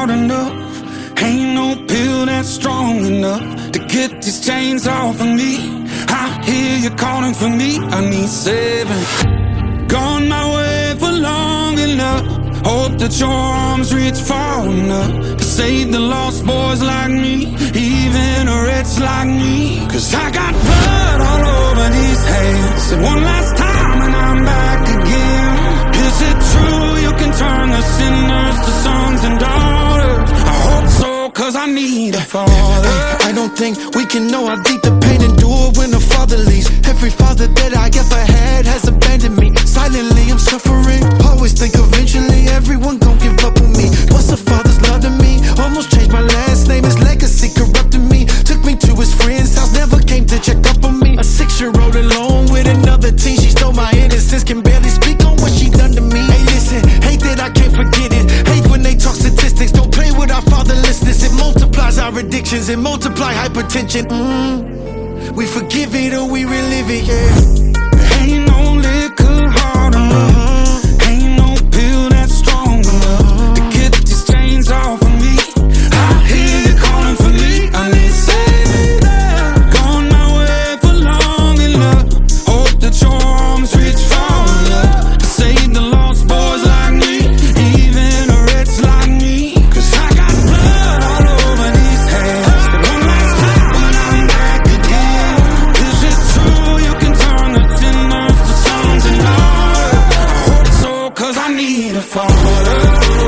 hard enough. Ain't no pill that's strong enough to get these chains off of me. I hear you calling for me, I need saving. Gone my way for long enough. Hope that your arms reach far enough to save the lost boys like me, even a wretch like me. Cause I got blood all over these hands, and one last time and I'm back again. Is it true you can turn the sinners to sons and daughters? I hope so, cause I need a father. I don't think we can know how deep the pain endure when a father leaves. Every father that I ever had has abandoned me. Silently I'm suffering, always think eventually everyone gon' give up on me. What's a father's love to me? Almost changed my last name, his legacy corrupted me. Took me to his friend's house, never came to check up on me. A 6-year-old alone with another teen, she stole my innocence, can barely speak on what she done to me. Hey listen, hate that I can't forget it. Hate when they talk statistics, don't play with our fatherlessness. It multiplies our addictions, it multiply hypertension. We forgive it or we relive it, yeah. Ain't no liquor hard enough. Ain't no pill that's strong enough to get these chains off of me. I hear you calling for me, I need saving. Gone my way for long enough. Hope that your arms reach far enough to save the lost boys like me, even a wretch like me. Cause I got blood all over these hands. One last time but I'm back again. Is it true you can turn the sinners to sons and daughters? I hope so, cause I need a father.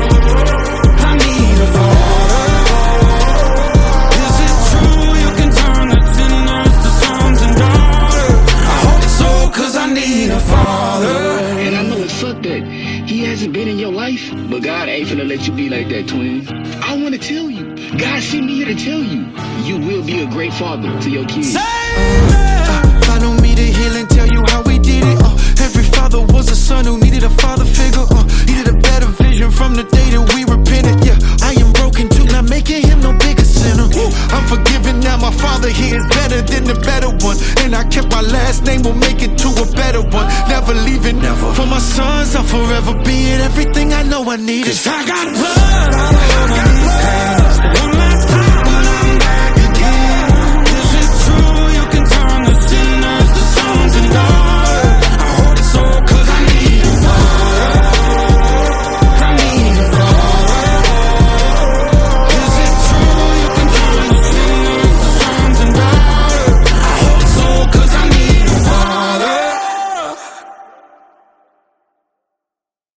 I need a father. Is it true you can turn the sinners to sons and daughters? I hope so, cause I need a father. And I know it sucked that he hasn't been in your life, but God ain't finna let you be like that, twin. I wanna tell you, God sent me here to tell you, you will be a great father to your kids. Follow me to heal and tell you how we did it. Every father was a son who needed a father figure. Needed a better vision from the day that we repented. Yeah, I am broken too, not making him no bigger sinner. I'm forgiven now, my father here is better than the better one. And I kept my last name, will make it to a better one. Never leaving, never. For my sons, I'll forever be it. Everything I know I need. Cause I got blood all over these hands.